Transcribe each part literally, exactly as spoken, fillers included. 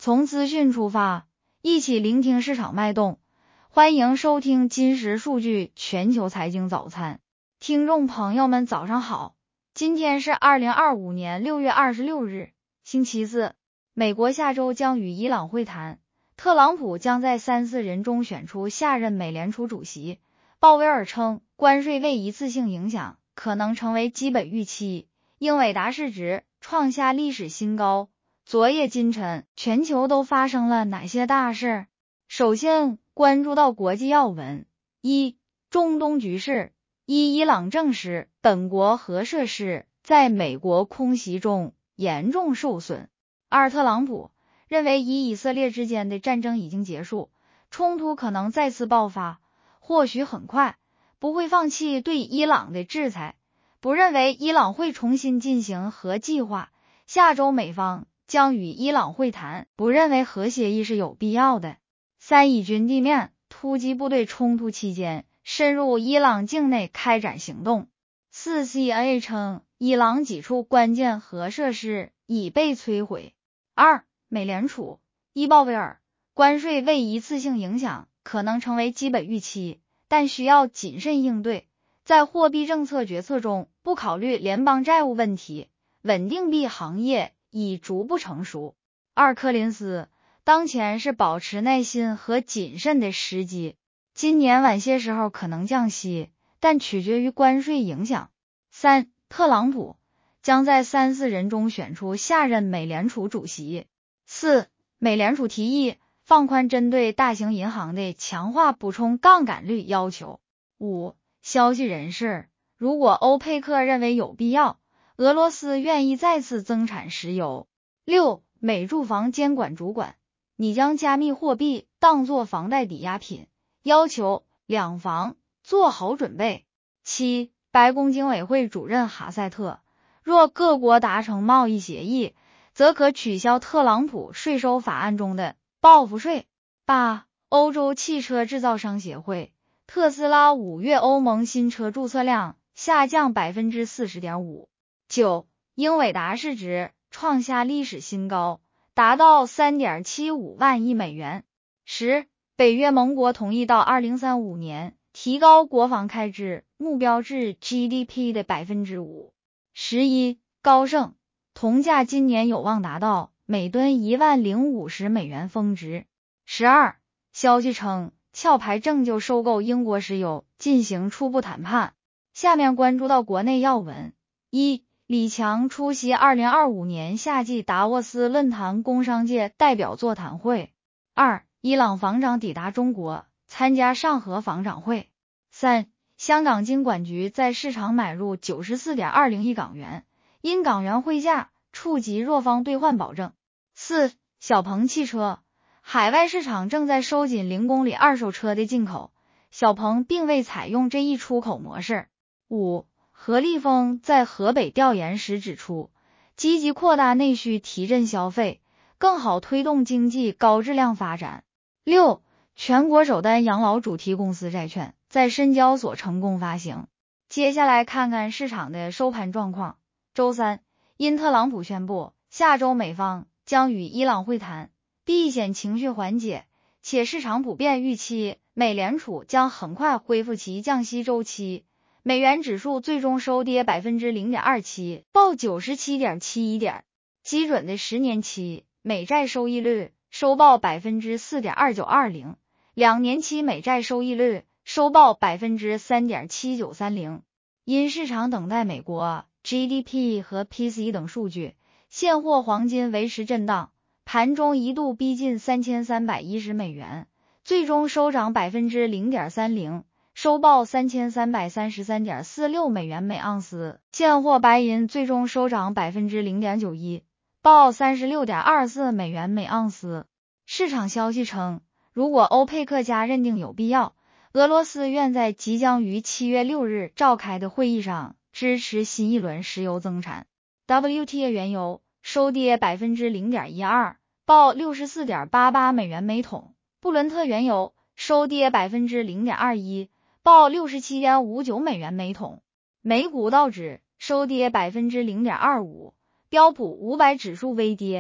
从资讯出发，一起聆听市场脉动。欢迎收听金石数据全球财经早餐。听众朋友们早上好，今天是二零二五年六月二十六日，星期四。美国下周将与伊朗会谈，特朗普将在三四人中选出下任美联储主席。鲍威尔称，关税未一次性影响可能成为基本预期。英伟达市值创下历史新高。昨夜今晨，全球都发生了哪些大事？首先关注到国际要闻。一、中东局势。一、伊朗证实本国核设施在美国空袭中严重受损。二、特朗普认为以以色列之间的战争已经结束，冲突可能再次爆发，或许很快，不会放弃对伊朗的制裁，不认为伊朗会重新进行核计划。下周美方将与伊朗会谈，不认为核协议是有必要的。三、以军地面突击部队冲突期间深入伊朗境内开展行动。四、C N A 称伊朗几处关键核设施已被摧毁。二、美联储。一、鲍威尔，关税未一次性影响可能成为基本预期，但需要谨慎应对，在货币政策决策中不考虑联邦债务问题，稳定币行业已逐步成熟。二、柯林斯，当前是保持耐心和谨慎的时机，今年晚些时候可能降息，但取决于关税影响。三、特朗普将在三四人中选出下任美联储主席。四、美联储提议放宽针对大型银行的强化补充杠杆率要求。五、消息人士，如果欧佩克认为有必要，俄罗斯愿意再次增产石油。六、美住房监管主管，拟将加密货币当作房贷抵押品，要求两房做好准备。七、白宫经委会主任哈塞特，若各国达成贸易协议，则可取消特朗普税收法案中的报复税。八、欧洲汽车制造商协会，特斯拉五月欧盟新车注册量下降 百分之四十点五。九、英伟达市值创下历史新高，达到 三点七五万亿美元。十、北约盟国同意到二零三五年提高国防开支目标至 G D P 的 百分之五。十一、高盛，铜价今年有望达到每吨一万零五十美元峰值。十二、消息称壳牌正就收购英国石油进行初步谈判。下面关注到国内要闻。一、李强出席二零二五年夏季达沃斯论坛工商界代表座谈会。二、伊朗防长抵达中国，参加上合防长会。三、香港金管局在市场买入 九十四点二零亿港元，因港元汇价触及弱方兑换保证。四、小鹏汽车，海外市场正在收紧零公里二手车的进口，小鹏并未采用这一出口模式。五、何立峰在河北调研时指出，积极扩大内需提振消费，更好推动经济高质量发展。六、全国首单养老主题公司债券在深交所成功发行。接下来看看市场的收盘状况。周三，因特朗普宣布下周美方将与伊朗会谈，避险情绪缓解，且市场普遍预期美联储将很快恢复其降息周期，美元指数最终收跌 百分之零点二七， 报 九十七点七一 点。基准的十年期美债收益率收报 百分之四点二九二零， 两年期美债收益率收报 百分之三点七九三零。因市场等待美国 G D P 和 P C E 等数据，现货黄金维持震荡，盘中一度逼近三千三百一十美元，最终收涨 百分之零点三零，收报 三千三百三十三点四六美元每盎司。现货白银最终收涨 百分之零点九一，报 三十六点二四美元每盎司。市场消息称，如果欧佩克加认定有必要，俄罗斯愿在即将于七月六日召开的会议上支持新一轮石油增产。W T I 原油收跌 百分之零点一二， 报 六十四点八八美元每桶。布伦特原油收跌 百分之零点二一， 报 六十七点五九美元每桶。美股道指收跌 百分之零点二五， 标普五百指数微跌，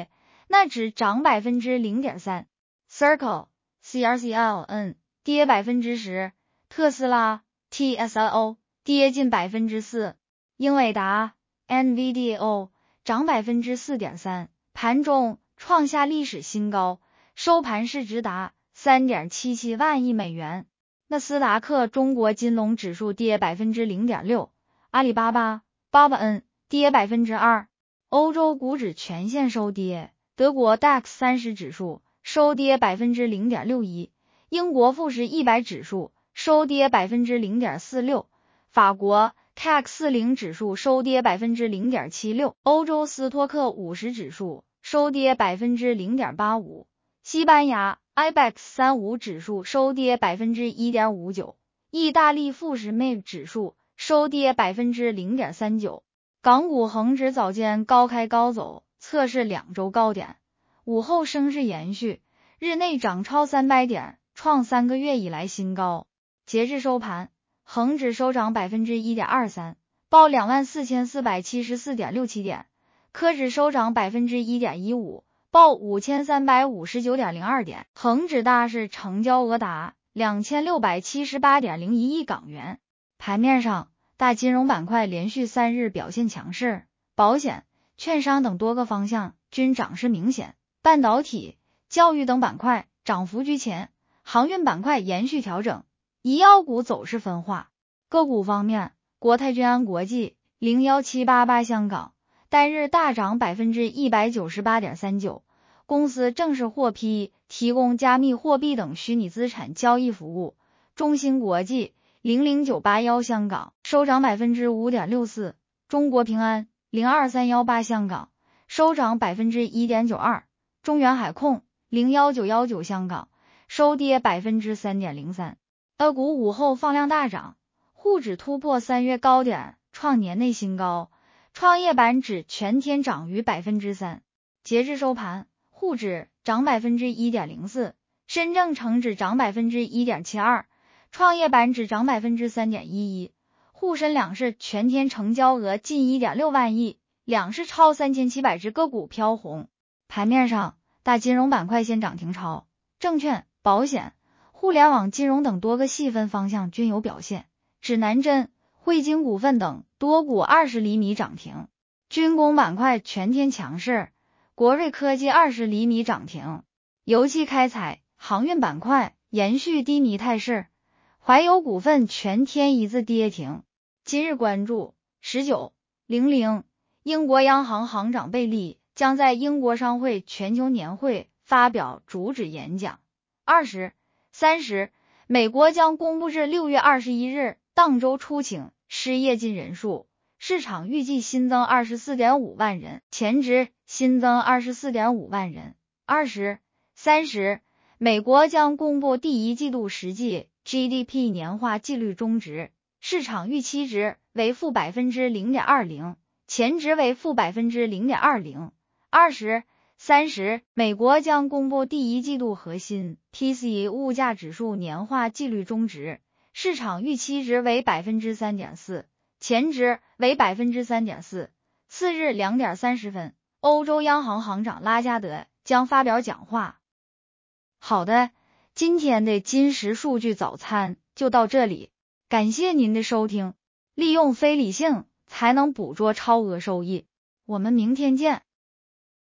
纳指涨 百分之零点三， Circle C R C L N 跌 百分之十， 特斯拉 T S L O 跌近 百分之四， 英伟达 N V D A 涨 百分之四点三， 盘中创下历史新高，收盘市值达 三点七七万亿美元。纳斯达克中国金龙指数跌 百分之零点六， 阿里巴巴 B A B N 跌 百分之二。 欧洲股指全线收跌，德国 D A X 三十指数收跌 百分之零点六一， 英国富时一百指数收跌 百分之零点四六， 法国 C A C 四十 指数收跌 百分之零点七六， 欧洲斯托克五十指数收跌 百分之零点八五， 西班牙 I B E X 三十五 指数收跌 百分之一点五九， 意大利富时 M A 指数收跌 百分之零点三九。 港股恒指早间高开高走，测试两周高点，午后升势延续，日内涨超三百点，创三个月以来新高。截至收盘，恒指收涨 百分之一点二三， 报 两万四千四百七十四点六七 点，科指收涨 百分之一点一五， 报 五千三百五十九点零二 点，恒指大市成交额达 两千六百七十八点零一亿港元。盘面上，大金融板块连续三日表现强势，保险、券商等多个方向均涨势明显，半导体、教育等板块涨幅居前，航运板块延续调整，医药股走势分化。个股方面，国泰君安国际 零一七八八 香港单日大涨 百分之一百九十八点三九， 公司正式获批提供加密货币等虚拟资产交易服务。中芯国际 零零九八一 香港收涨 百分之五点六四， 中国平安 零二三一八 香港收涨 百分之一点九二， 中原海控 零一九一九 香港收跌 百分之三点零三。 A 股午后放量大涨，沪指突破三月高点，创年内新高，创业板指全天涨逾 百分之三。 截至收盘，沪指涨 百分之一点零四， 深证成指涨 百分之一点七二， 创业板指涨 百分之三点一一。 沪深两市全天成交额近 一点六万亿，两市超三千七百只个股飘红。盘面上，大金融板块先涨停超，证券、保险、互联网金融等多个细分方向均有表现，指南针、汇金股份等多股二十厘米涨停。军工板块全天强势，国瑞科技二十厘米涨停。油气开采、航运板块延续低迷态势，怀油股份全天一字跌停。今日关注十九 零零，英国央行行长贝利将在英国商会全球年会发表主旨演讲。二十、三十，美国将公布至六月二十一日当周出请失业金人数，市场预计新增 二十四点五万人，前值新增 二十四点五万人。二十、三十，美国将公布第一季度实际 G D P 年化季率中值，市场预期值为负 百分之零点二零， 前值为负 百分之零点二零。二十、三十，美国将公布第一季度核心 P C E 物价指数年化季率中值，市场预期值为 百分之三点四， 前值为 百分之三点四。 次日两点三十分，欧洲央行行长拉加德将发表讲话。好的，今天的金石数据早餐就到这里，感谢您的收听。利用非理性才能捕捉超额收益，我们明天见。